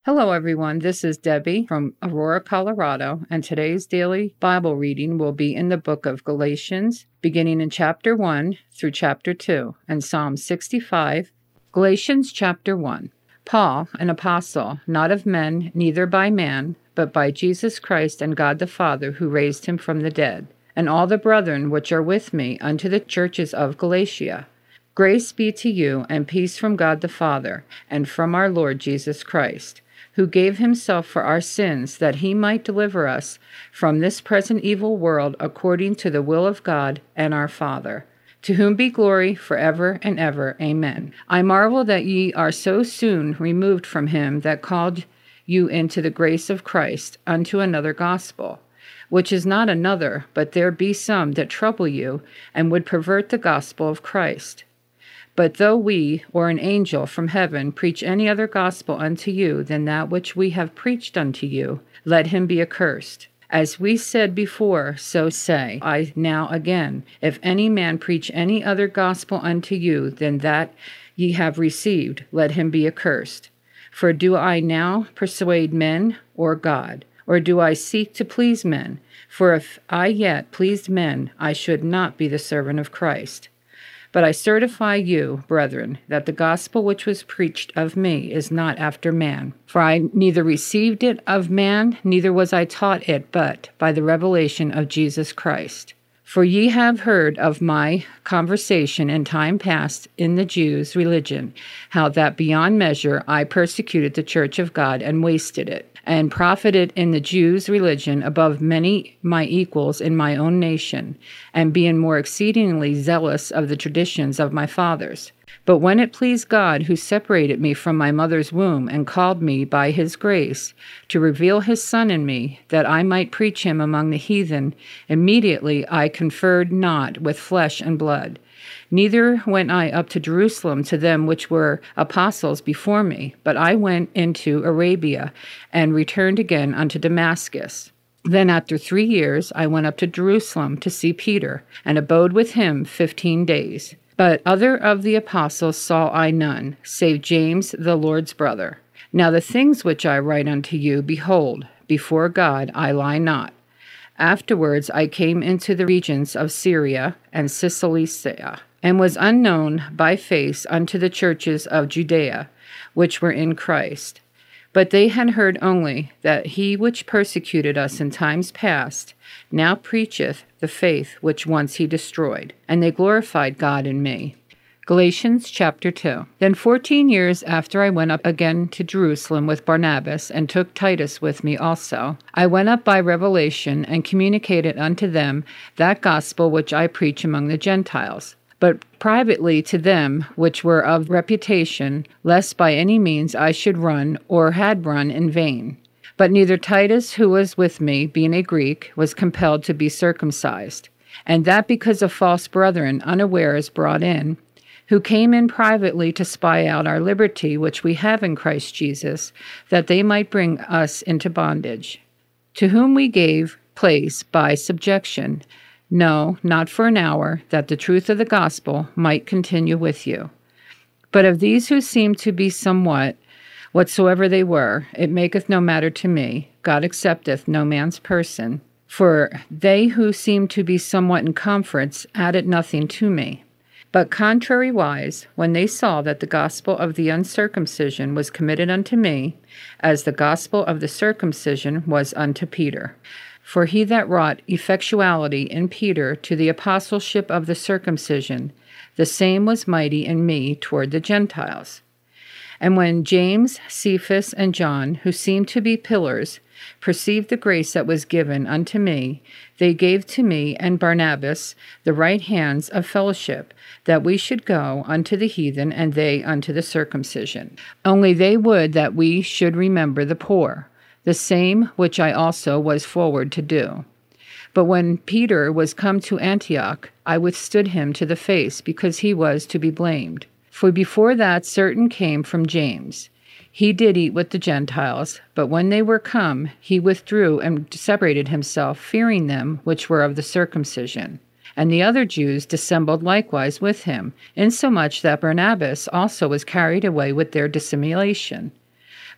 Hello, everyone. This is Debbie from Aurora, Colorado, and today's daily Bible reading will be in the book of Galatians, beginning in chapter 1 through chapter 2, and Psalm 65. Galatians chapter 1. Paul, an apostle, not of men, neither by man, but by Jesus Christ and God the Father, who raised him from the dead, and all the brethren which are with me unto the churches of Galatia. Grace be to you, and peace from God the Father, and from our Lord Jesus Christ, who gave himself for our sins, that he might deliver us from this present evil world, according to the will of God and our Father, to whom be glory forever and ever. Amen. I marvel that ye are so soon removed from him that called you into the grace of Christ unto another gospel, which is not another, but there be some that trouble you, and would pervert the gospel of Christ. But though we, or an angel from heaven, preach any other gospel unto you than that which we have preached unto you, let him be accursed. As we said before, so say I now again, if any man preach any other gospel unto you than that ye have received, let him be accursed. For do I now persuade men or God? Or do I seek to please men? For if I yet pleased men, I should not be the servant of Christ. But I certify you, brethren, that the gospel which was preached of me is not after man. For I neither received it of man, neither was I taught it, but by the revelation of Jesus Christ. For ye have heard of my conversation in time past in the Jews' religion, how that beyond measure I persecuted the church of God and wasted it, and profited in the Jews' religion above many my equals in my own nation, and being more exceedingly zealous of the traditions of my fathers. But when it pleased God, who separated me from my mother's womb, and called me by his grace, to reveal his Son in me, that I might preach him among the heathen, immediately I conferred not with flesh and blood. Neither went I up to Jerusalem to them which were apostles before me, but I went into Arabia, and returned again unto Damascus. Then after 3 years I went up to Jerusalem to see Peter, and abode with him 15 days. But other of the apostles saw I none, save James the Lord's brother. Now the things which I write unto you, behold, before God I lie not. Afterwards I came into the regions of Syria and Cilicia, and was unknown by face unto the churches of Judea, which were in Christ. But they had heard only that he which persecuted us in times past now preacheth the faith which once he destroyed, and they glorified God in me. Galatians chapter 2. Then 14 years after I went up again to Jerusalem with Barnabas, and took Titus with me also, I went up by revelation, and communicated unto them that gospel which I preach among the Gentiles, but privately to them which were of reputation, lest by any means I should run, or had run in vain. But neither Titus, who was with me, being a Greek, was compelled to be circumcised, and that because of false brethren unawares brought in, who came in privately to spy out our liberty which we have in Christ Jesus, that they might bring us into bondage, to whom we gave place by subjection, no, not for an hour, that the truth of the gospel might continue with you. But of these who seemed to be somewhat, whatsoever they were, it maketh no matter to me. God accepteth no man's person. For they who seemed to be somewhat in conference added nothing to me. But contrariwise, when they saw that the gospel of the uncircumcision was committed unto me, as the gospel of the circumcision was unto Peter. For he that wrought effectuality in Peter to the apostleship of the circumcision, the same was mighty in me toward the Gentiles. And when James, Cephas, and John, who seemed to be pillars, perceived the grace that was given unto me, they gave to me and Barnabas the right hands of fellowship, that we should go unto the heathen, and they unto the circumcision. Only they would that we should remember the poor, the same which I also was forward to do. But when Peter was come to Antioch, I withstood him to the face, because he was to be blamed. For before that certain came from James. He did eat with the Gentiles, but when they were come, he withdrew and separated himself, fearing them which were of the circumcision. And the other Jews dissembled likewise with him, insomuch that Barnabas also was carried away with their dissimulation.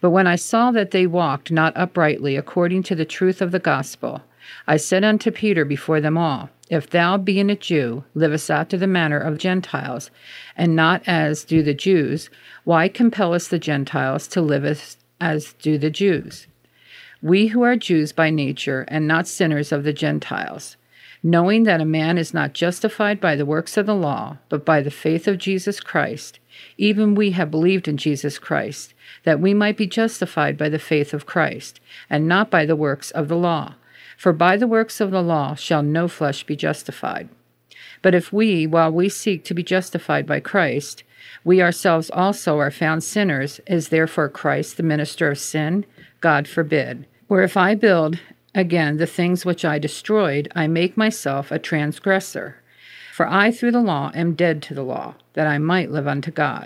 But when I saw that they walked not uprightly according to the truth of the gospel, I said unto Peter before them all, If thou, being a Jew, livest after the manner of Gentiles, and not as do the Jews, why compellest the Gentiles to live as do the Jews? We who are Jews by nature, and not sinners of the Gentiles, knowing that a man is not justified by the works of the law, but by the faith of Jesus Christ, even we have believed in Jesus Christ, that we might be justified by the faith of Christ, and not by the works of the law. For by the works of the law shall no flesh be justified. But if we, while we seek to be justified by Christ, we ourselves also are found sinners, is therefore Christ the minister of sin? God forbid. For if I build again the things which I destroyed, I make myself a transgressor. For I through the law am dead to the law, that I might live unto God.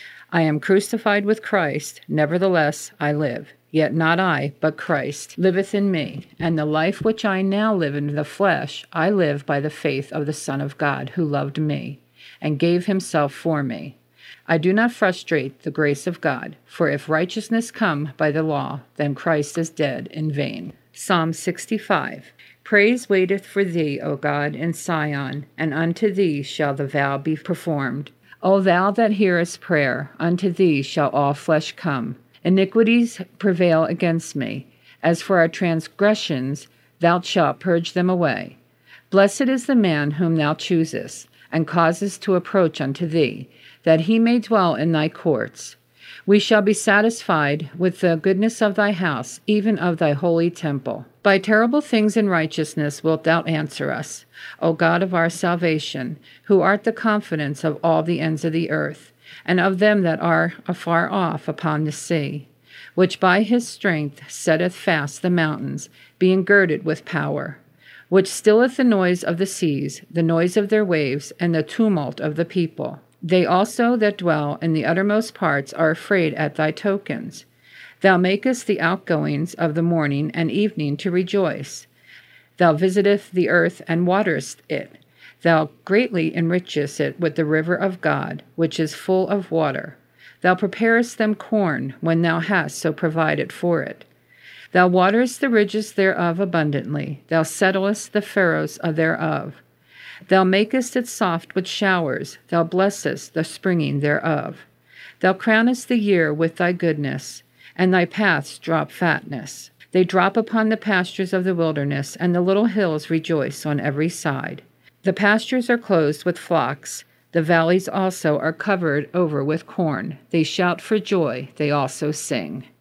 I am crucified with Christ, nevertheless I live. Yet not I, but Christ liveth in me. And the life which I now live in the flesh, I live by the faith of the Son of God, who loved me, and gave himself for me. I do not frustrate the grace of God, for if righteousness come by the law, then Christ is dead in vain. Psalm 65. Praise waiteth for thee, O God, in Sion, and unto thee shall the vow be performed. O thou that hearest prayer, unto thee shall all flesh come. Iniquities prevail against me. As for our transgressions, thou shalt purge them away. Blessed is the man whom thou choosest, and causest to approach unto thee, that he may dwell in thy courts. We shall be satisfied with the goodness of thy house, even of thy holy temple. By terrible things in righteousness wilt thou answer us, O God of our salvation, who art the confidence of all the ends of the earth, and of them that are afar off upon the sea, which by his strength setteth fast the mountains, being girded with power, which stilleth the noise of the seas, the noise of their waves, and the tumult of the people. They also that dwell in the uttermost parts are afraid at thy tokens. Thou makest the outgoings of the morning and evening to rejoice. Thou visitest the earth and waterest it. Thou greatly enrichest it with the river of God, which is full of water. Thou preparest them corn, when thou hast so provided for it. Thou waterest the ridges thereof abundantly. Thou settlest the furrows thereof. Thou makest it soft with showers. Thou blessest the springing thereof. Thou crownest the year with thy goodness, and thy paths drop fatness. They drop upon the pastures of the wilderness, and the little hills rejoice on every side. The pastures are closed with flocks. The valleys also are covered over with corn. They shout for joy. They also sing.